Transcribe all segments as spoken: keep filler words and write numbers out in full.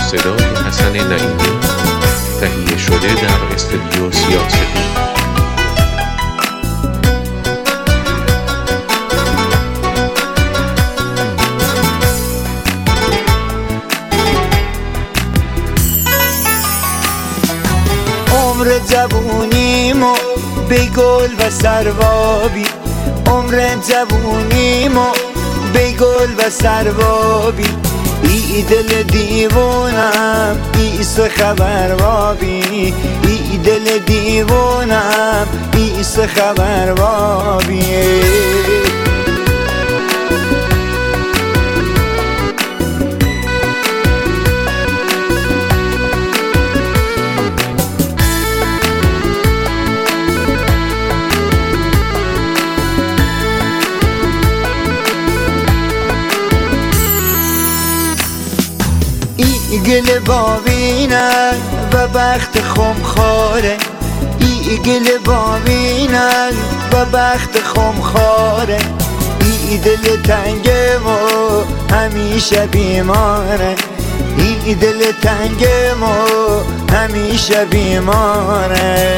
صدای حسن نعیمی، تهیه شده در استودیو سیاه‌سفید. عمر جوونیمو به گل و سروابی، عمر جوونیمو به گل و سروابی، ای دل دیوونم ایس خبروابی، ای دل دیوونم ایس خبروابی. ای گل باوینه و بخت خمخواره، ای گل باوینه و بخت خمخواره، ای دل تنگم و همیشه بیماره، ای دل تنگم و همیشه بیماره.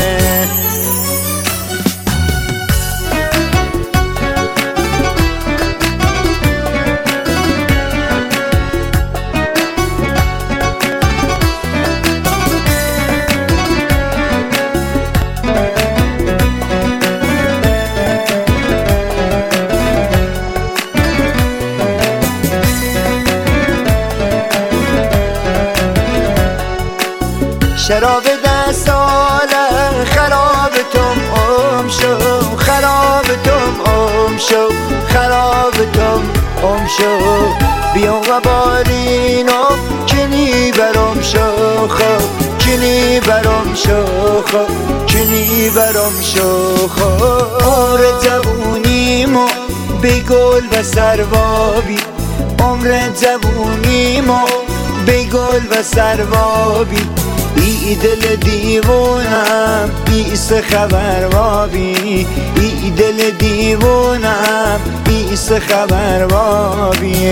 شراب دستاله خراب تم ام شو، خراب تم ام شو، خراب تم ام شو، بیا و بارینو کنی برام شو خو، کنی برام شو خو، کنی برام شو خو. عمر جوونیمو به گل و سروابی، عمر جوونیمو به گل و سروابی، ای دل دیوونم ایس خبروابی، ای دل دیوونم ایس خبروابی.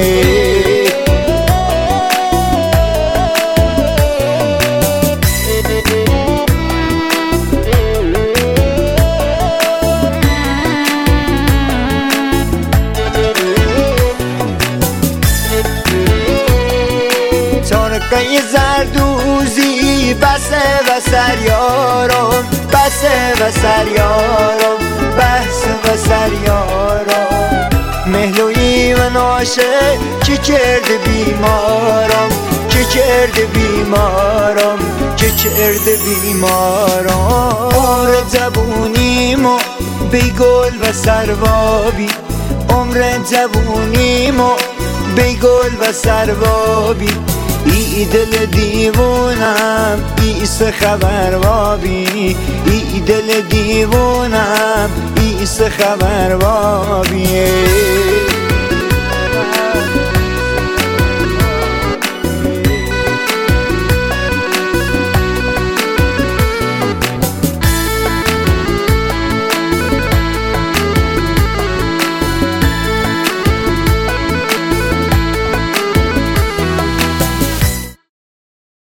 ترقه زردوزی بسه و سریارم، بسه و سریارم، بسه و سریارم. مهلوی و ناشه چه کرده بیمارم، چه کرده بیمارم، چه کرده بیمارم. عمر جوونیمو به گل و سروابی، عمر جوونیمو به گل و سروابی، ای دل دیوونم ایس خبروابی، ای دل دیوونم ایس خبروابی.